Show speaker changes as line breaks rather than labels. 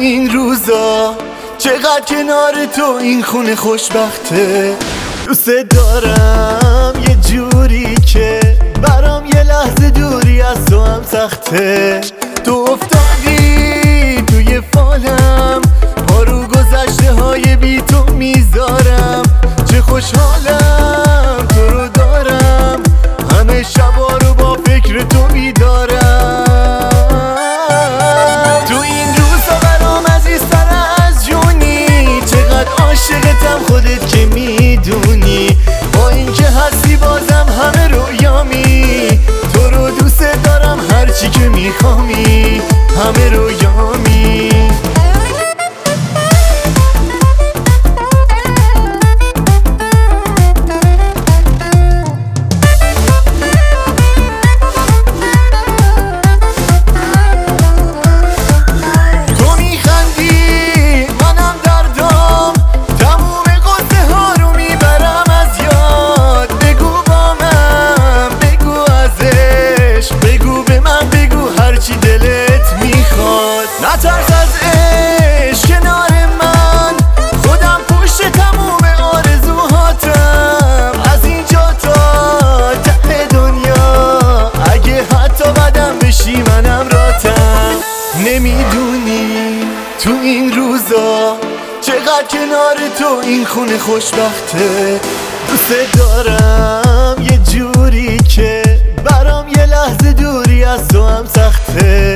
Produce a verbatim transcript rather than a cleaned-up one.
این روزا چقدر کنار تو این خونه خوشبخته. دوست دارم یه جوری که برام یه لحظه دوری از تو هم سخته. تو افتادی توی فالم، پا رو گذشته های بی تو میذارم. چه خوشحالم تو رو دارم، همه شبا رو با فکر تو بیدارم. تو این روزا برام عزیزتر از جونی، چقدر عاشقتم خودت که میدونی. با اینکه هستی بازم همه رویامی، تو رو دوست دارم هرچی که میخوامی، همه رویامی. نترس از عشق کنار من، خودم پشت تموم آرزوهاتم. از اینجا تا ته دنیا، اگه حتی بدم بشی منم راتم. نمیدونی تو این روزا چقدر کنار تو این خونه خوشبخته. دوست دارم یه جوری که برام یه لحظه دوری از تو هم سخته.